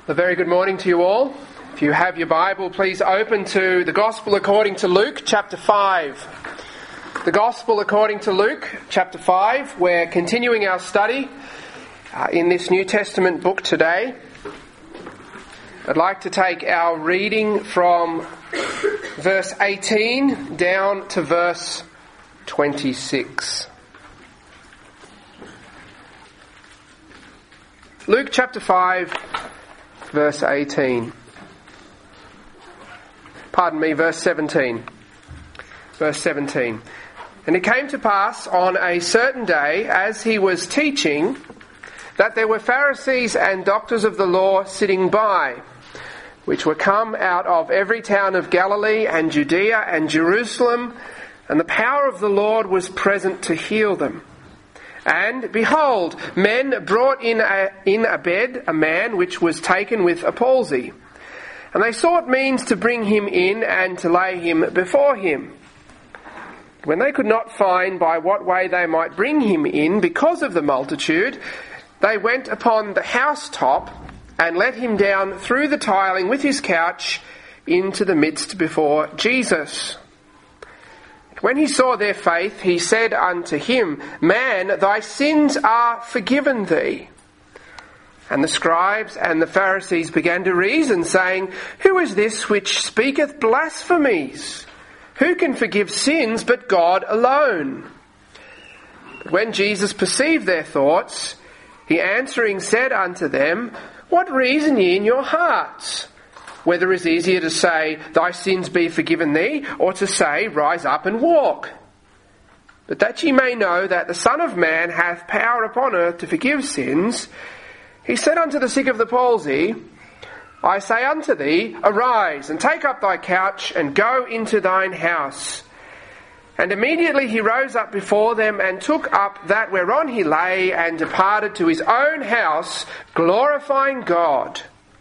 A very good morning to you all. If you have your Bible, please open to the Gospel according to Luke, chapter 5. The Gospel according to Luke, chapter 5. We're continuing our study in this New Testament book today. I'd like to take our reading from verse 18 down to verse 26. Luke chapter 5, verse 18. Verse 17. Verse 17. And it came to pass on a certain day, as he was teaching, that there were Pharisees and doctors of the law sitting by, which were come out of every town of Galilee and Judea and Jerusalem, and the power of the Lord was present to heal them. And behold, men brought in a bed a man which was taken with a palsy. And they sought means to bring him in and to lay him before him. When they could not find by what way they might bring him in because of the multitude, they went upon the housetop and let him down through the tiling with his couch into the midst before Jesus. When he saw their faith, he said unto him, Man, thy sins are forgiven thee. And the scribes and the Pharisees began to reason, saying, Who is this which speaketh blasphemies? Who can forgive sins but God alone? But when Jesus perceived their thoughts, he answering said unto them, What reason ye in your hearts? Whether it is easier to say, Thy sins be forgiven thee, or to say, Rise up and walk. But that ye may know that the Son of Man hath power upon earth to forgive sins, he said unto the sick of the palsy, I say unto thee, Arise, and take up thy couch, and go into thine house. And immediately he rose up before them, and took up that whereon he lay, and departed to his own house, glorifying God.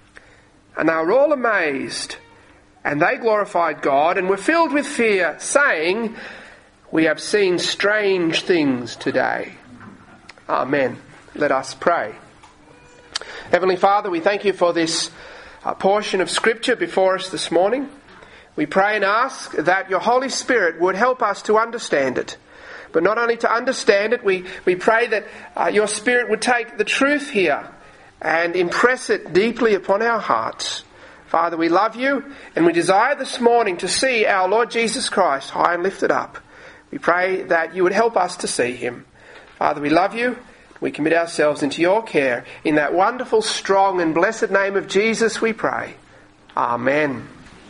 And they were all amazed, and they glorified God, and were filled with fear, saying, We have seen strange things today. Amen. Let us pray. Heavenly Father, we thank you for this portion of Scripture before us this morning. We pray and ask that your Holy Spirit would help us to understand it. But not only to understand it, we pray that your Spirit would take the truth here and impress it deeply upon our hearts. Father, we love you, and we desire this morning to see our Lord Jesus Christ high and lifted up. We pray that you would help us to see him. Father, we love you. We commit ourselves into your care. In that wonderful, strong and blessed name of Jesus we pray. Amen.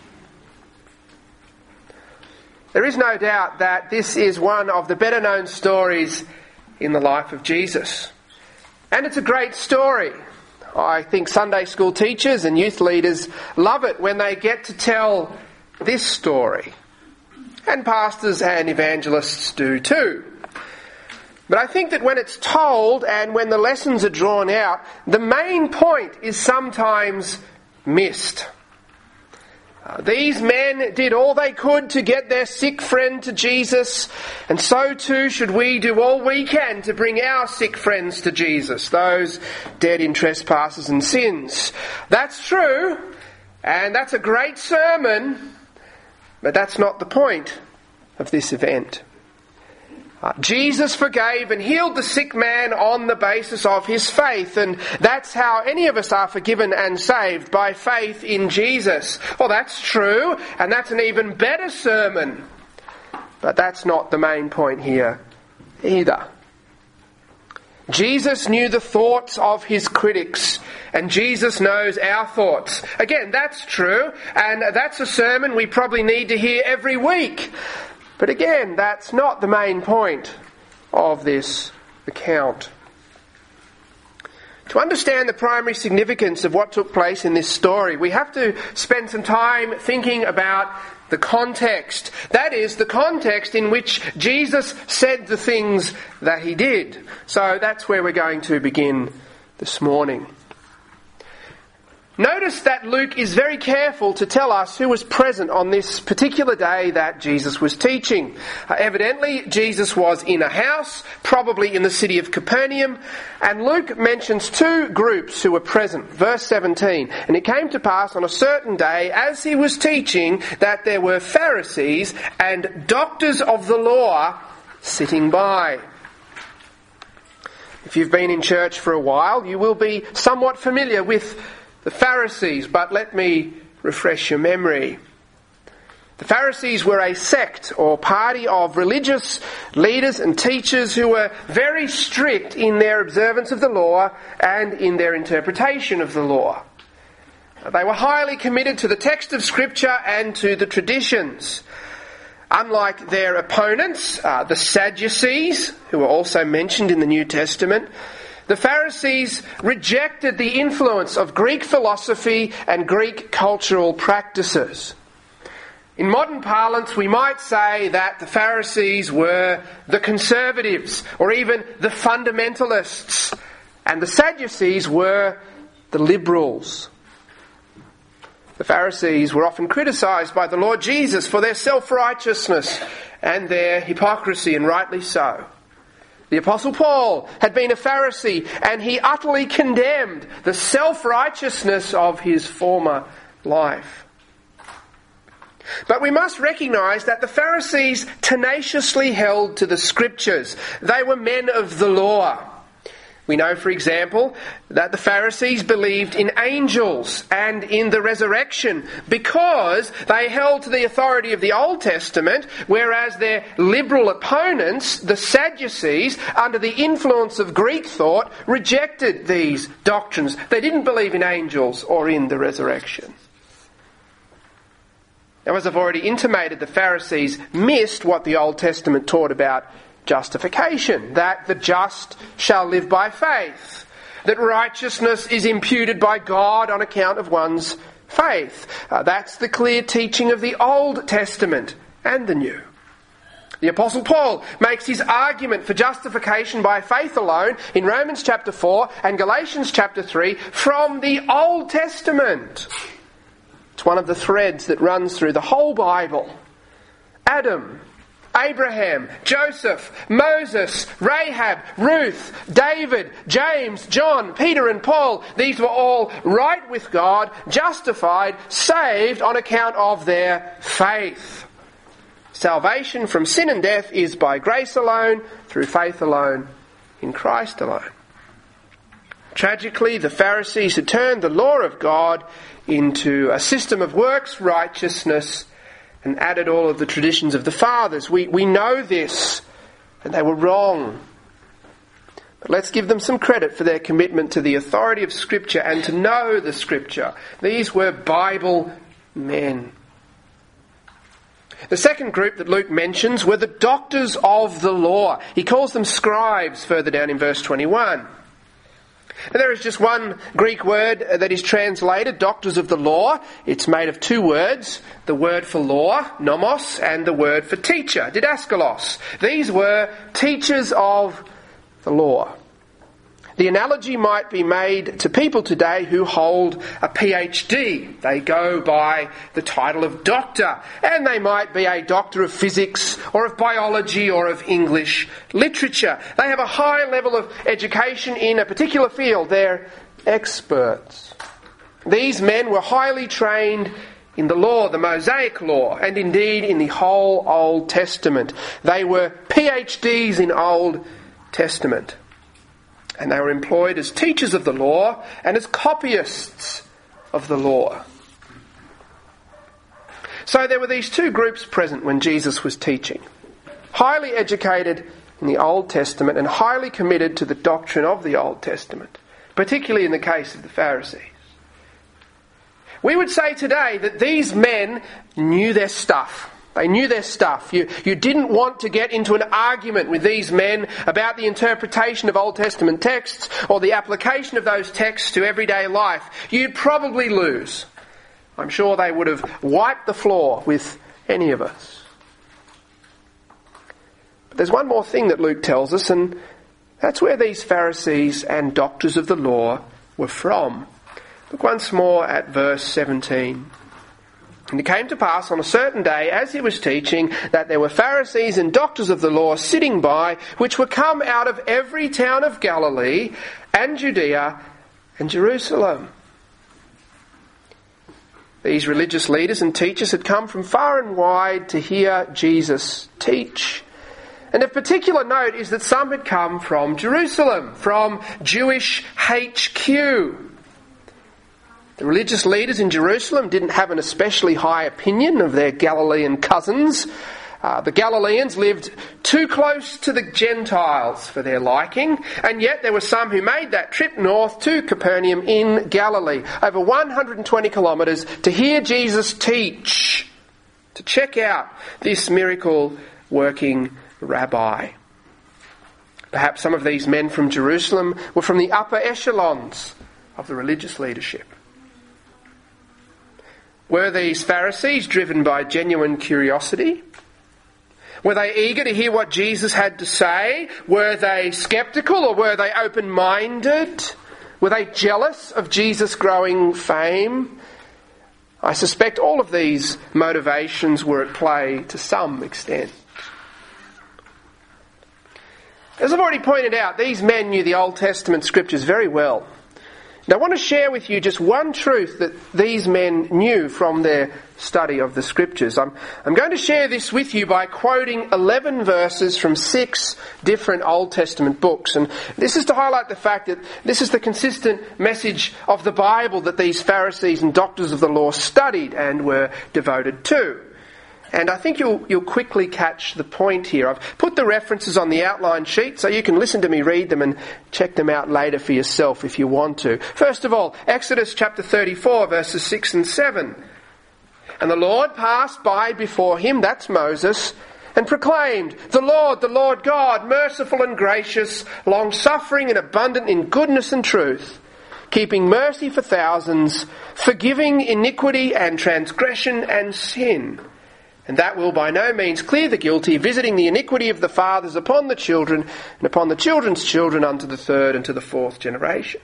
There is no doubt that this is one of the better known stories in the life of Jesus. And it's a great story. I think Sunday school teachers and youth leaders love it when they get to tell this story. And pastors and evangelists do too. But I think that when it's told and when the lessons are drawn out, the main point is sometimes missed. These men did all they could to get their sick friend to Jesus, and so too should we do all we can to bring our sick friends to Jesus, those dead in trespasses and sins. That's true, and that's a great sermon, but that's not the point of this event. Jesus forgave and healed the sick man on the basis of his faith, and that's how any of us are forgiven and saved, by faith in Jesus. Well, that's true, and that's an even better sermon. But that's not the main point here either. Jesus knew the thoughts of his critics, and Jesus knows our thoughts. Again, that's true, and that's a sermon we probably need to hear every week. But again, that's not the main point of this account. To understand the primary significance of what took place in this story, we have to spend some time thinking about the context. That is, the context in which Jesus said the things that he did. So that's where we're going to begin this morning. Notice that Luke is very careful to tell us who was present on this particular day that Jesus was teaching. Evidently, Jesus was in a house, probably in the city of Capernaum, and Luke mentions two groups who were present. Verse 17, "And it came to pass on a certain day, as he was teaching, that there were Pharisees and doctors of the law sitting by." If you've been in church for a while, you will be somewhat familiar with the Pharisees, but let me refresh your memory. The Pharisees were a sect or party of religious leaders and teachers who were very strict in their observance of the law and in their interpretation of the law. They were highly committed to the text of Scripture and to the traditions. Unlike their opponents, the Sadducees, who are also mentioned in the New Testament, the Pharisees rejected the influence of Greek philosophy and Greek cultural practices. In modern parlance, we might say that the Pharisees were the conservatives, or even the fundamentalists, and the Sadducees were the liberals. The Pharisees were often criticised by the Lord Jesus for their self-righteousness and their hypocrisy, and rightly so. The Apostle Paul had been a Pharisee, and he utterly condemned the self-righteousness of his former life. But we must recognise that the Pharisees tenaciously held to the Scriptures. They were men of the law. We know, for example, that the Pharisees believed in angels and in the resurrection because they held to the authority of the Old Testament, whereas their liberal opponents, the Sadducees, under the influence of Greek thought, rejected these doctrines. They didn't believe in angels or in the resurrection. Now, as I've already intimated, the Pharisees missed what the Old Testament taught about justification, that the just shall live by faith, that righteousness is imputed by God on account of one's faith. That's the clear teaching of the Old Testament and the New. The Apostle Paul makes his argument for justification by faith alone in Romans chapter 4 and Galatians chapter 3 from the Old Testament. It's one of the threads that runs through the whole Bible. Adam, Abraham, Joseph, Moses, Rahab, Ruth, David, James, John, Peter and Paul. These were all right with God, justified, saved on account of their faith. Salvation from sin and death is by grace alone, through faith alone, in Christ alone. Tragically, the Pharisees had turned the law of God into a system of works righteousness and added all of the traditions of the fathers. We know this, and they were wrong. But let's give them some credit for their commitment to the authority of Scripture and to know the Scripture. These were Bible men. The second group that Luke mentions were the doctors of the law. He calls them scribes further down in verse 21. Now, there is just one Greek word that is translated, doctors of the law. It's made of two words, the word for law, nomos, and the word for teacher, didaskalos. These were teachers of the law. The analogy might be made to people today who hold a PhD. They go by the title of doctor, and they might be a doctor of physics or of biology or of English literature. They have a high level of education in a particular field. They're experts. These men were highly trained in the law, the Mosaic law, and indeed in the whole Old Testament. They were PhDs in Old Testament. And they were employed as teachers of the law and as copyists of the law. So there were these two groups present when Jesus was teaching. Highly educated in the Old Testament and highly committed to the doctrine of the Old Testament, particularly in the case of the Pharisees. We would say today that these men knew their stuff. They knew their stuff. You didn't want to get into an argument with these men about the interpretation of Old Testament texts or the application of those texts to everyday life. You'd probably lose. I'm sure they would have wiped the floor with any of us. But there's one more thing that Luke tells us, and that's where these Pharisees and doctors of the law were from. Look once more at verse 17. And it came to pass on a certain day, as he was teaching, that there were Pharisees and doctors of the law sitting by, which were come out of every town of Galilee and Judea and Jerusalem. These religious leaders and teachers had come from far and wide to hear Jesus teach. And of particular note is that some had come from Jerusalem, from Jewish HQ. The religious leaders in Jerusalem didn't have an especially high opinion of their Galilean cousins. The Galileans lived too close to the Gentiles for their liking, and yet there were some who made that trip north to Capernaum in Galilee, over 120 kilometres, to hear Jesus teach, to check out this miracle-working rabbi. Perhaps some of these men from Jerusalem were from the upper echelons of the religious leadership. Were these Pharisees driven by genuine curiosity? Were they eager to hear what Jesus had to say? Were they sceptical or were they open-minded? Were they jealous of Jesus' growing fame? I suspect all of these motivations were at play to some extent. As I've already pointed out, these men knew the Old Testament scriptures very well. Now I want to share with you just one truth that these men knew from their study of the scriptures. I'm going to share this with you by quoting 11 verses from 6 different Old Testament books. And this is to highlight the fact that this is the consistent message of the Bible that these Pharisees and doctors of the law studied and were devoted to. And I think you'll quickly catch the point here. I've put the references on the outline sheet so you can listen to me read them and check them out later for yourself if you want to. First of all, Exodus chapter 34, verses 6 and 7. And the Lord passed by before him, that's Moses, and proclaimed, the Lord God, merciful and gracious, long-suffering and abundant in goodness and truth, keeping mercy for thousands, forgiving iniquity and transgression and sin. And that will by no means clear the guilty, visiting the iniquity of the fathers upon the children, and upon the children's children unto the third and to the fourth generation.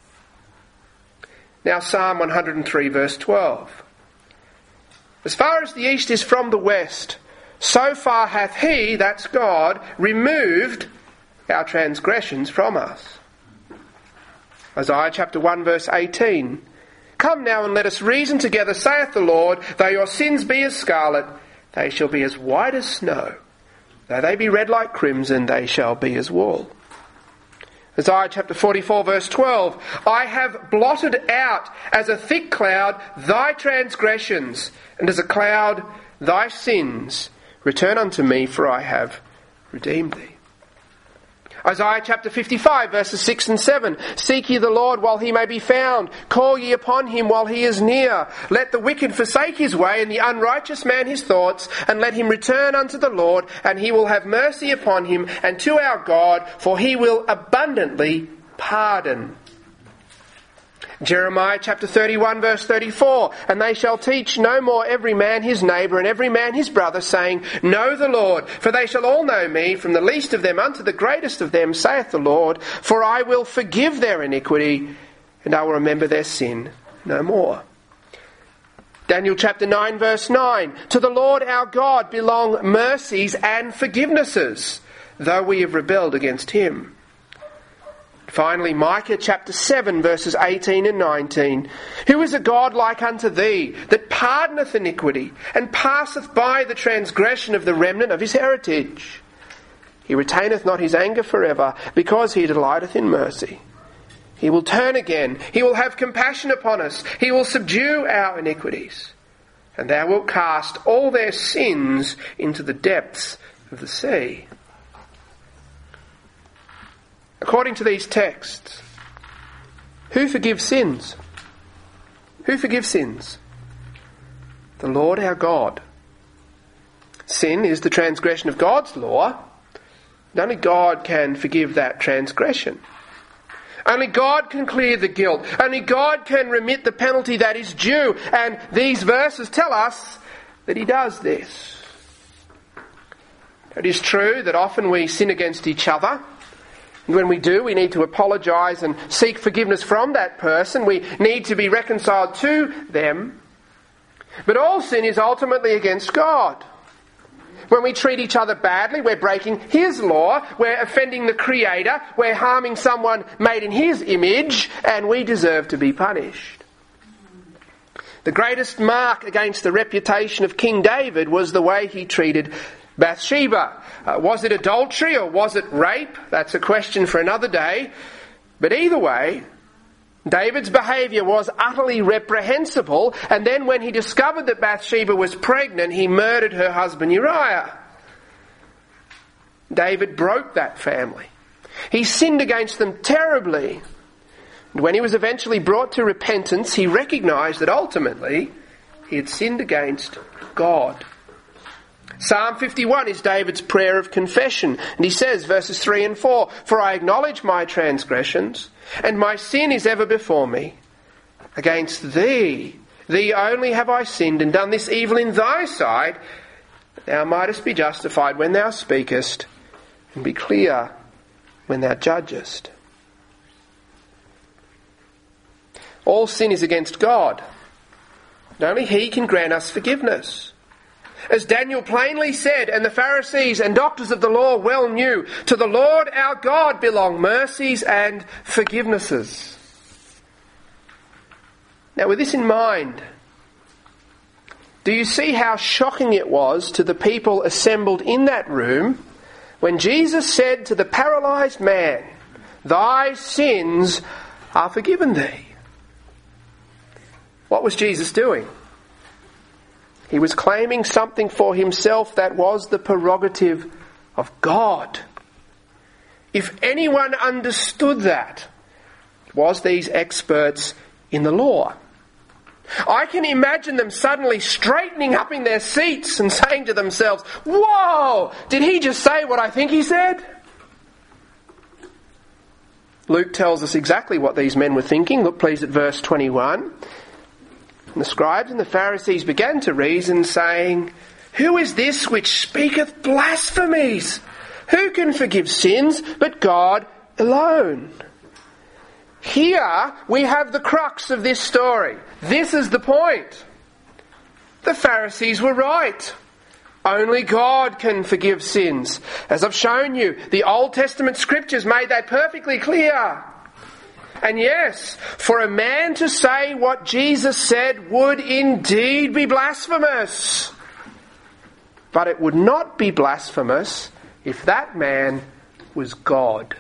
Now Psalm 103 verse 12. As far as the east is from the west, so far hath he, that's God, removed our transgressions from us. Isaiah chapter 1 verse 18. Come now and let us reason together, saith the Lord, though your sins be as scarlet, they shall be as white as snow. Though they be red like crimson, they shall be as wool. Isaiah chapter 44 verse 12. I have blotted out as a thick cloud thy transgressions, and as a cloud thy sins. Return unto me, for I have redeemed thee. Isaiah chapter 55 verses 6 and 7. Seek ye the Lord while he may be found. Call ye upon him while he is near. Let the wicked forsake his way, and the unrighteous man his thoughts, and let him return unto the Lord, and he will have mercy upon him, and to our God, for he will abundantly pardon. Jeremiah chapter 31 verse 34. And they shall teach no more every man his neighbour and every man his brother, saying, Know the Lord, for they shall all know me, from the least of them unto the greatest of them, saith the Lord, for I will forgive their iniquity, and I will remember their sin no more. Daniel chapter 9 verse 9. To the Lord our God belong mercies and forgivenesses, though we have rebelled against him. Finally, Micah chapter 7 verses 18 and 19. Who is a God like unto thee, that pardoneth iniquity, and passeth by the transgression of the remnant of his heritage? He retaineth not his anger forever, because he delighteth in mercy. He will turn again, he will have compassion upon us, he will subdue our iniquities. And thou wilt cast all their sins into the depths of the sea. According to these texts, who forgives sins? Who forgives sins? The Lord our God. Sin is the transgression of God's law, and only God can forgive that transgression. Only God can clear the guilt. Only God can remit the penalty that is due. And these verses tell us that he does this. It is true that often we sin against each other. When we do, we need to apologise and seek forgiveness from that person. We need to be reconciled to them. But all sin is ultimately against God. When we treat each other badly, we're breaking His law, we're offending the Creator, we're harming someone made in His image, and we deserve to be punished. The greatest mark against the reputation of King David was the way he treated Bathsheba. Was it adultery or was it rape? That's a question for another day. But either way, David's behaviour was utterly reprehensible, and then when he discovered that Bathsheba was pregnant, he murdered her husband Uriah. David broke that family. He sinned against them terribly. And when he was eventually brought to repentance, he recognised that ultimately he had sinned against God. Psalm 51 is David's prayer of confession, and he says, verses 3 and 4, "For I acknowledge my transgressions, and my sin is ever before me. Against thee only have I sinned, and done this evil in thy sight, that thou mightest be justified when thou speakest, and be clear when thou judgest." All sin is against God, and only He can grant us forgiveness. As Daniel plainly said, and the Pharisees and doctors of the law well knew, to the Lord our God belong mercies and forgivenesses. Now, with this in mind, do you see how shocking it was to the people assembled in that room when Jesus said to the paralysed man, "Thy sins are forgiven thee"? What was Jesus doing? He was claiming something for himself that was the prerogative of God. If anyone understood that, it was these experts in the law. I can imagine them suddenly straightening up in their seats and saying to themselves, "Whoa! Did he just say what I think he said?" Luke tells us exactly what these men were thinking. Look please at verse 21. "And the scribes and the Pharisees began to reason, saying, Who is this which speaketh blasphemies? Who can forgive sins but God alone?" Here we have the crux of this story. This is the point. The Pharisees were right. Only God can forgive sins. As I've shown you, the Old Testament scriptures made that perfectly clear. And yes, for a man to say what Jesus said would indeed be blasphemous. But it would not be blasphemous if that man was God.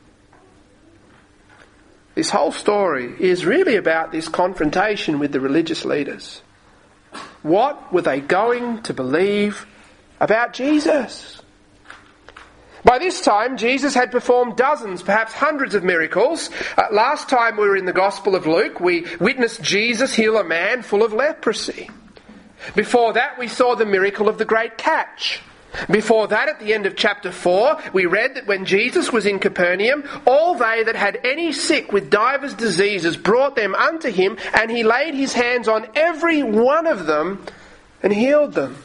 This whole story is really about this confrontation with the religious leaders. What were they going to believe about Jesus? By this time, Jesus had performed dozens, perhaps hundreds of miracles. Last time we were in the Gospel of Luke, we witnessed Jesus heal a man full of leprosy. Before that, we saw the miracle of the great catch. Before that, at the end of chapter 4, we read that when Jesus was in Capernaum, all they that had any sick with divers diseases brought them unto him, and he laid his hands on every one of them and healed them.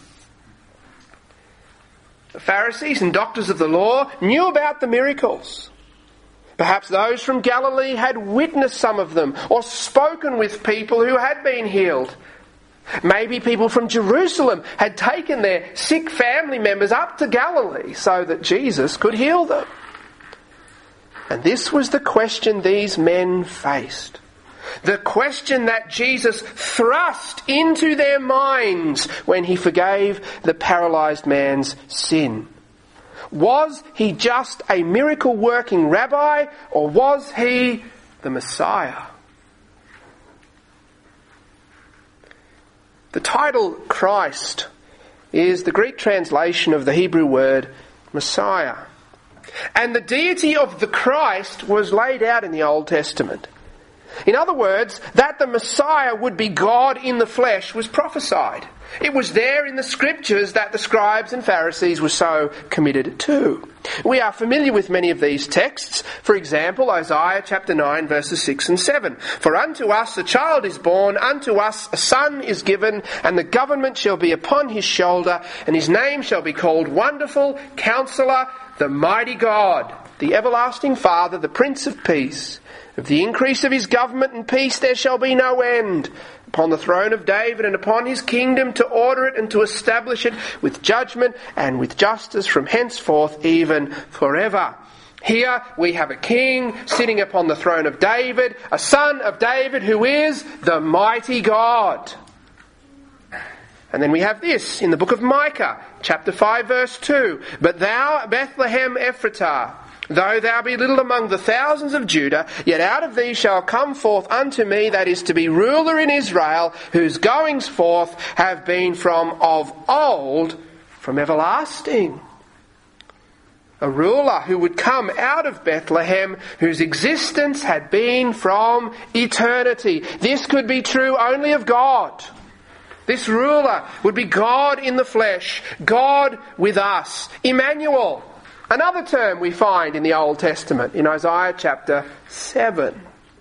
The Pharisees and doctors of the law knew about the miracles. Perhaps those from Galilee had witnessed some of them or spoken with people who had been healed. Maybe people from Jerusalem had taken their sick family members up to Galilee so that Jesus could heal them. And this was the question these men faced. The question that Jesus thrust into their minds when he forgave the paralysed man's sin. Was he just a miracle-working rabbi, or was he the Messiah? The title Christ is the Greek translation of the Hebrew word Messiah. And the deity of the Christ was laid out in the Old Testament. In other words, that the Messiah would be God in the flesh was prophesied. It was there in the scriptures that the scribes and Pharisees were so committed to. We are familiar with many of these texts. For example, Isaiah chapter 9 verses 6 and 7. "For unto us a child is born, unto us a son is given, and the government shall be upon his shoulder, and his name shall be called Wonderful, Counselor, the Mighty God, the everlasting Father, the Prince of Peace. Of the increase of his government and peace there shall be no end, upon the throne of David and upon his kingdom, to order it and to establish it with judgment and with justice from henceforth even forever. Here we have a king sitting upon the throne of David, a son of David who is the mighty God. And then we have this in the book of Micah, chapter 5, verse 2. But thou, Bethlehem Ephratah, though thou be little among the thousands of Judah, yet out of thee shall come forth unto me that is to be ruler in Israel, whose goings forth have been from of old, from everlasting. A ruler who would come out of Bethlehem, whose existence had been from eternity. This could be true only of God. This ruler would be God in the flesh, God with us, Emmanuel. Another term we find in the Old Testament, in Isaiah chapter 7.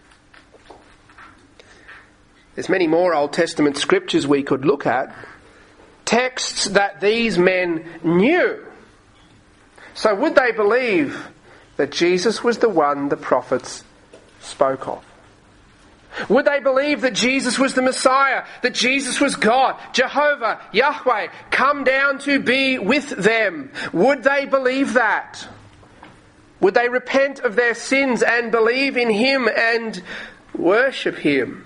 There's many more Old Testament scriptures we could look at. Texts that these men knew. So would they believe that Jesus was the one the prophets spoke of? Would they believe that Jesus was the Messiah, that Jesus was God, Jehovah, Yahweh, come down to be with them? Would they believe that? Would they repent of their sins and believe in him and worship him?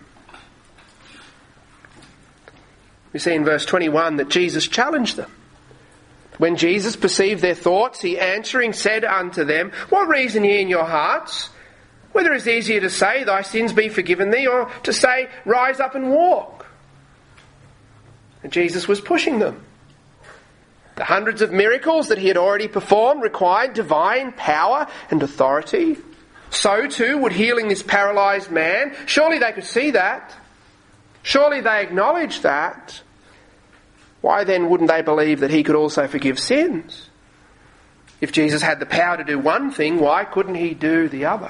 We see in verse 21 that Jesus challenged them. When Jesus perceived their thoughts, he answering said unto them, What reason ye in your hearts? Whether it is easier to say, Thy sins be forgiven thee, or to say, Rise up and walk. And Jesus was pushing them. The hundreds of miracles that he had already performed required divine power and authority. So too would healing this paralysed man. Surely they could see that. Surely they acknowledged that. Why then wouldn't they believe that he could also forgive sins? If Jesus had the power to do one thing, why couldn't he do the other?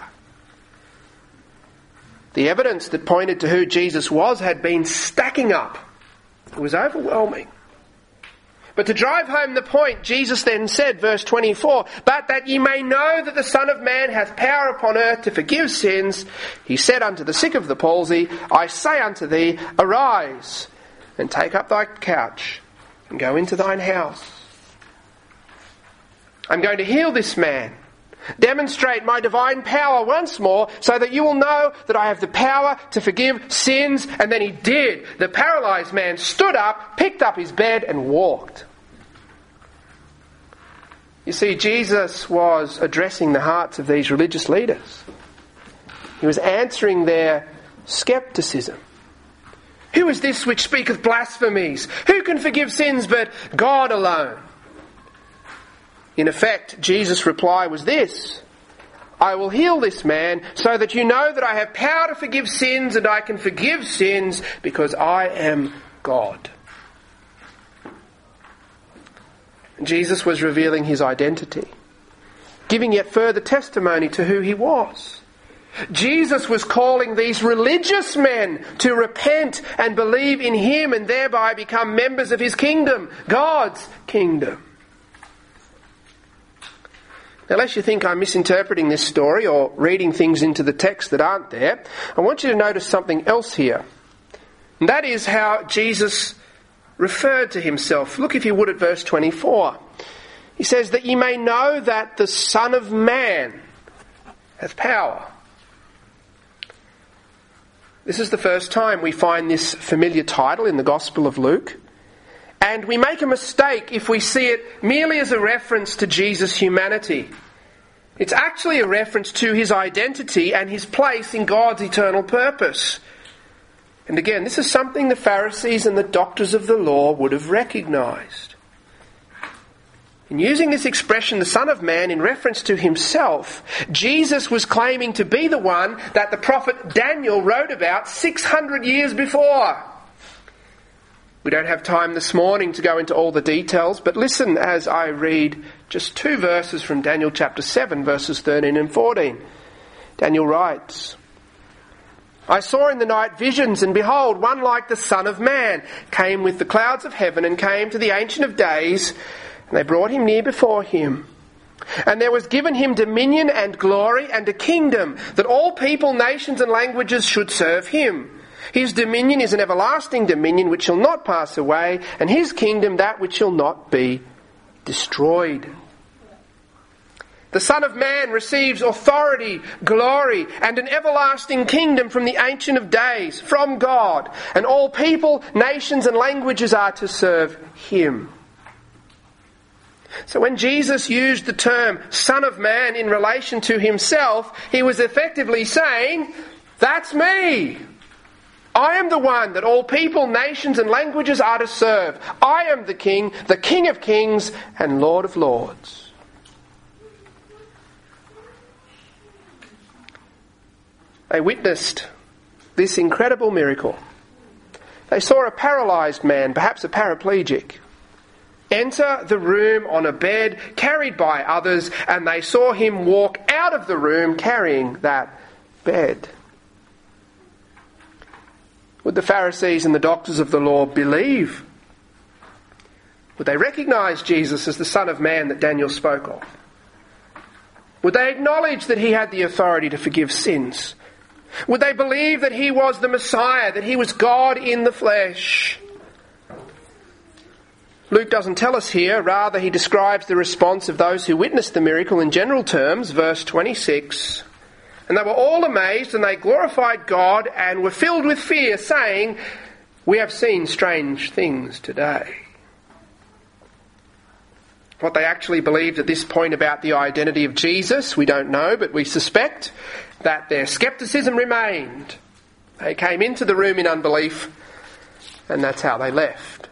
The evidence that pointed to who Jesus was had been stacking up. It was overwhelming. But to drive home the point, Jesus then said, verse 24, But that ye may know that the Son of Man hath power upon earth to forgive sins, he said unto the sick of the palsy, I say unto thee, Arise, and take up thy couch, and go into thine house. I'm going to heal this man. Demonstrate my divine power once more so that you will know that I have the power to forgive sins. And then he did. The paralysed man stood up, picked up his bed and walked. You see, Jesus was addressing the hearts of these religious leaders. He was answering their scepticism. Who is this which speaketh blasphemies? Who can forgive sins but God alone? In effect, Jesus' reply was this, I will heal this man so that you know that I have power to forgive sins, and I can forgive sins because I am God. Jesus was revealing his identity, giving yet further testimony to who he was. Jesus was calling these religious men to repent and believe in him and thereby become members of his kingdom, God's kingdom. Now, lest you think I'm misinterpreting this story or reading things into the text that aren't there, I want you to notice something else here. And that is how Jesus referred to himself. Look, if you would, at verse 24. He says that ye may know that the Son of Man hath power. This is the first time we find this familiar title in the Gospel of Luke. And we make a mistake if we see it merely as a reference to Jesus' humanity. It's actually a reference to his identity and his place in God's eternal purpose. And again, this is something the Pharisees and the doctors of the law would have recognised. In using this expression, the Son of Man, in reference to himself, Jesus was claiming to be the one that the prophet Daniel wrote about 600 years before. We don't have time this morning to go into all the details, but listen as I read just 2 verses from Daniel chapter 7, verses 13 and 14. Daniel writes, I saw in the night visions, and behold, one like the Son of Man came with the clouds of heaven and came to the Ancient of Days, and they brought him near before him. And there was given him dominion and glory and a kingdom, that all people, nations and languages should serve him. His dominion is an everlasting dominion which shall not pass away, and his kingdom that which shall not be destroyed. The Son of Man receives authority, glory, and an everlasting kingdom from the Ancient of Days, from God, and all people, nations and languages are to serve him. So when Jesus used the term Son of Man in relation to himself, he was effectively saying, that's me. I am the one that all people, nations and languages are to serve. I am the King of kings and Lord of lords. They witnessed this incredible miracle. They saw a paralysed man, perhaps a paraplegic, enter the room on a bed carried by others, and they saw him walk out of the room carrying that bed. Would the Pharisees and the doctors of the law believe? Would they recognise Jesus as the Son of Man that Daniel spoke of? Would they acknowledge that he had the authority to forgive sins? Would they believe that he was the Messiah, that he was God in the flesh? Luke doesn't tell us here, rather he describes the response of those who witnessed the miracle in general terms, verse 26. And they were all amazed and they glorified God and were filled with fear, saying, we have seen strange things today. What they actually believed at this point about the identity of Jesus, we don't know, but we suspect that their scepticism remained. They came into the room in unbelief, and that's how they left.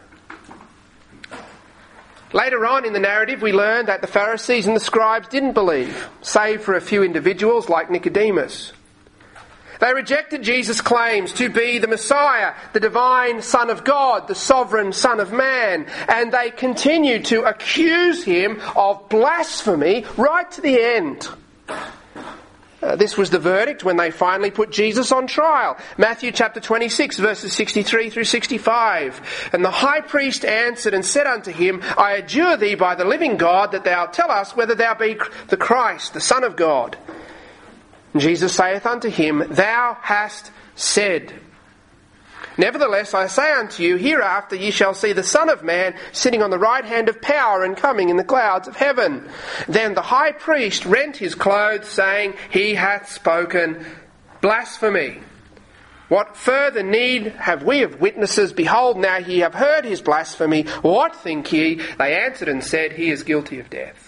Later on in the narrative, we learn that the Pharisees and the scribes didn't believe, save for a few individuals like Nicodemus. They rejected Jesus' claims to be the Messiah, the divine Son of God, the sovereign Son of Man, and they continued to accuse him of blasphemy right to the end. This was the verdict when they finally put Jesus on trial. Matthew chapter 26, verses 63 through 65. And the high priest answered and said unto him, I adjure thee by the living God that thou tell us whether thou be the Christ, the Son of God. And Jesus saith unto him, Thou hast said. Nevertheless, I say unto you, hereafter ye shall see the Son of Man sitting on the right hand of power and coming in the clouds of heaven. Then the high priest rent his clothes, saying, He hath spoken blasphemy. What further need have we of witnesses? Behold, now ye have heard his blasphemy. What think ye? They answered and said, He is guilty of death.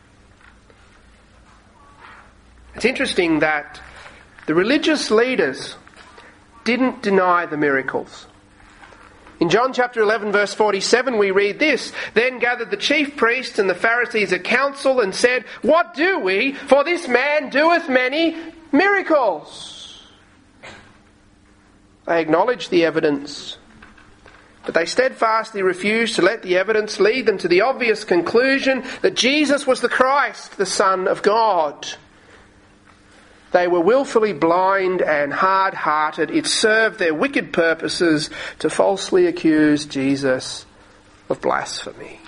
It's interesting that the religious leaders didn't deny the miracles. In John chapter 11 verse 47 we read this, Then gathered the chief priests and the Pharisees a council and said, What do we? For this man doeth many miracles. They acknowledged the evidence, but they steadfastly refused to let the evidence lead them to the obvious conclusion that Jesus was the Christ, the Son of God. They were willfully blind and hard-hearted. It served their wicked purposes to falsely accuse Jesus of blasphemy.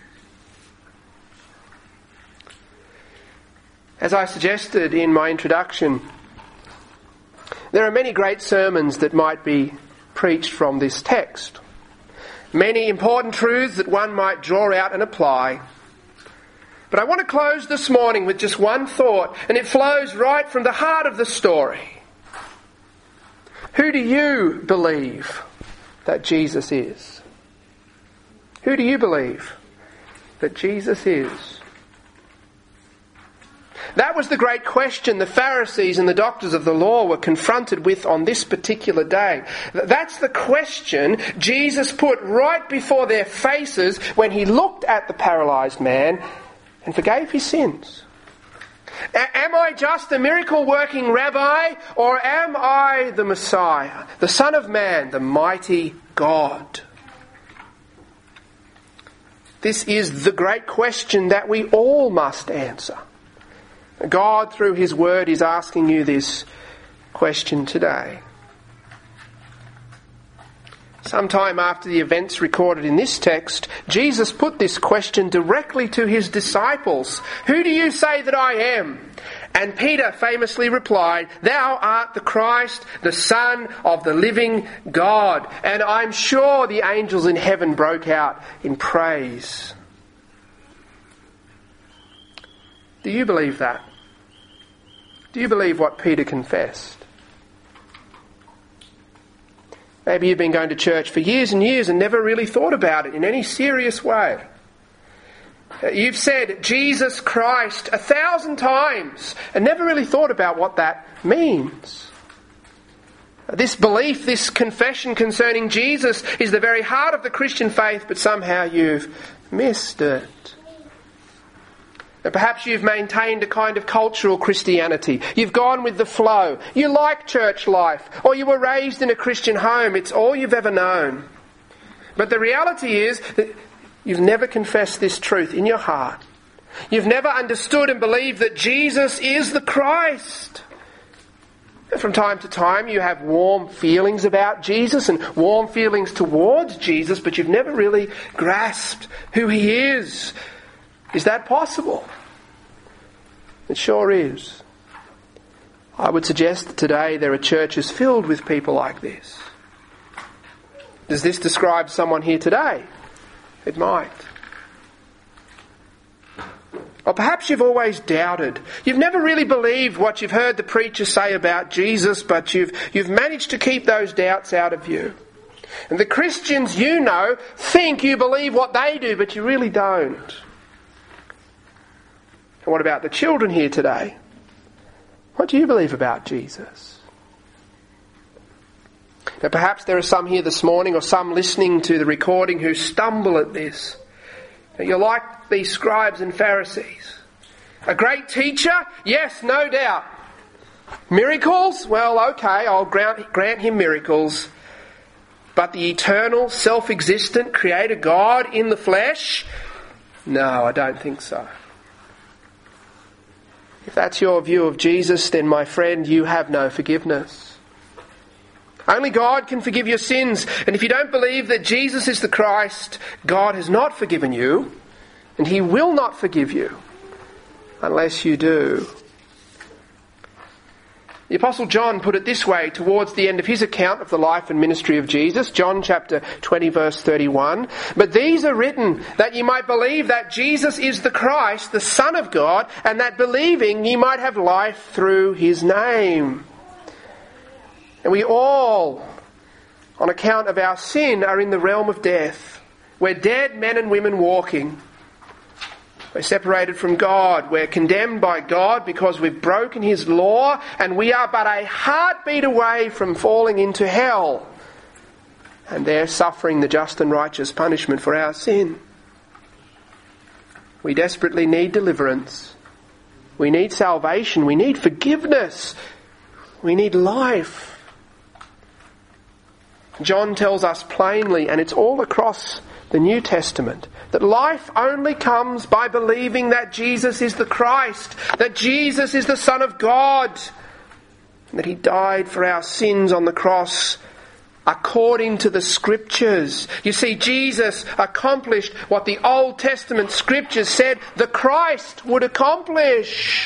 As I suggested in my introduction, there are many great sermons that might be preached from this text. Many important truths that one might draw out and apply. But I want to close this morning with just one thought, and it flows right from the heart of the story. Who do you believe that Jesus is? Who do you believe that Jesus is? That was the great question the Pharisees and the doctors of the law were confronted with on this particular day. That's the question Jesus put right before their faces when he looked at the paralysed man and forgave his sins. Am I just a miracle-working rabbi, or am I the Messiah, the Son of Man, the mighty God? This is the great question that we all must answer. God, through his word, is asking you this question today. Sometime after the events recorded in this text, Jesus put this question directly to his disciples. "Who do you say that I am?" And Peter famously replied, "Thou art the Christ, the Son of the living God." And I'm sure the angels in heaven broke out in praise. Do you believe that? Do you believe what Peter confessed? Maybe you've been going to church for years and years and never really thought about it in any serious way. You've said Jesus Christ 1,000 times and never really thought about what that means. This belief, this confession concerning Jesus is the very heart of the Christian faith, but somehow you've missed it. Perhaps you've maintained a kind of cultural Christianity. You've gone with the flow. You like church life, or you were raised in a Christian home. It's all you've ever known. But the reality is that you've never confessed this truth in your heart. You've never understood and believed that Jesus is the Christ. From time to time you have warm feelings about Jesus and warm feelings towards Jesus, but you've never really grasped who he is. Is that possible? It sure is. I would suggest that today there are churches filled with people like this. Does this describe someone here today? It might. Or perhaps you've always doubted. You've never really believed what you've heard the preacher say about Jesus, but you've managed to keep those doubts out of you. And the Christians you know think you believe what they do, but you really don't. And what about the children here today? What do you believe about Jesus? Now perhaps there are some here this morning or some listening to the recording who stumble at this. Now, you're like these scribes and Pharisees. A great teacher? Yes, no doubt. Miracles? Well, okay, I'll grant him miracles. But the eternal, self-existent Creator God in the flesh? No, I don't think so. If that's your view of Jesus, then my friend, you have no forgiveness. Only God can forgive your sins. And if you don't believe that Jesus is the Christ, God has not forgiven you, and he will not forgive you unless you do. The Apostle John put it this way towards the end of his account of the life and ministry of Jesus, John chapter 20 verse 31. "But these are written that ye might believe that Jesus is the Christ, the Son of God, and that believing ye might have life through his name." And we all, on account of our sin, are in the realm of death. We're dead men and women walking. We're separated from God. We're condemned by God because we've broken his law, and we are but a heartbeat away from falling into hell, and there suffering the just and righteous punishment for our sin. We desperately need deliverance. We need salvation. We need forgiveness. We need life. John tells us plainly, and it's all across the New Testament, that life only comes by believing that Jesus is the Christ, that Jesus is the Son of God, and that he died for our sins on the cross according to the Scriptures. You see, Jesus accomplished what the Old Testament Scriptures said the Christ would accomplish.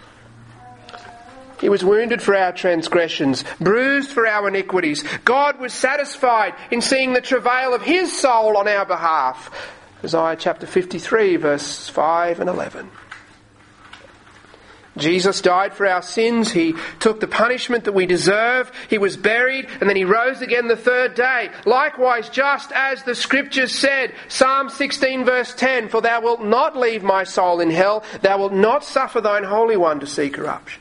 He was wounded for our transgressions, bruised for our iniquities. God was satisfied in seeing the travail of his soul on our behalf. Isaiah chapter 53, verse 5 and 11. Jesus died for our sins. He took the punishment that we deserve. He was buried, and then he rose again the third day. Likewise, just as the Scriptures said, Psalm 16 verse 10, "For thou wilt not leave my soul in hell, thou wilt not suffer thine Holy One to see corruption."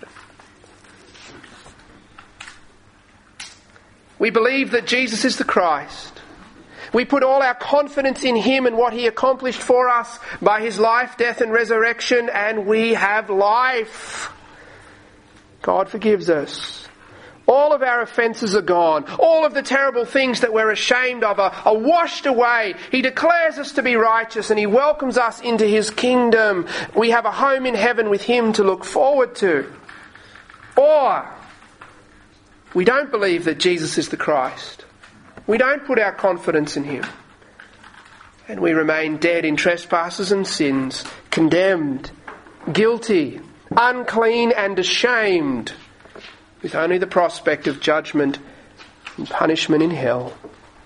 We believe that Jesus is the Christ. We put all our confidence in him and what he accomplished for us by his life, death and resurrection, and we have life. God forgives us. All of our offences are gone. All of the terrible things that we're ashamed of are washed away. He declares us to be righteous and he welcomes us into his kingdom. We have a home in heaven with him to look forward to. Or we don't believe that Jesus is the Christ. We don't put our confidence in him. And we remain dead in trespasses and sins, condemned, guilty, unclean and ashamed, with only the prospect of judgment and punishment in hell.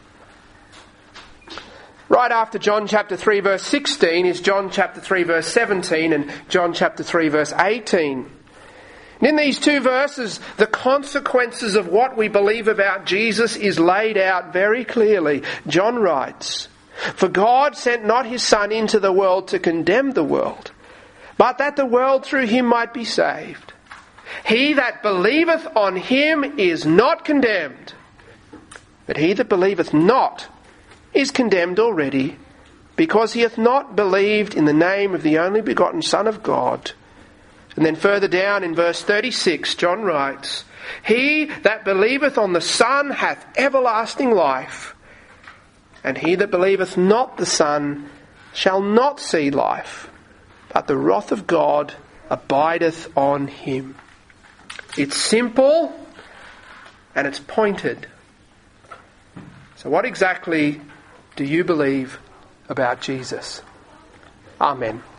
Right after John chapter 3 verse 16 is John chapter 3 verse 17 and John chapter 3 verse 18. And in these two verses, the consequences of what we believe about Jesus is laid out very clearly. John writes, "For God sent not his Son into the world to condemn the world, but that the world through him might be saved. He that believeth on him is not condemned, but he that believeth not is condemned already, because he hath not believed in the name of the only begotten Son of God." And then further down in verse 36, John writes, "He that believeth on the Son hath everlasting life, and he that believeth not the Son shall not see life, but the wrath of God abideth on him." It's simple and it's pointed. So what exactly do you believe about Jesus? Amen.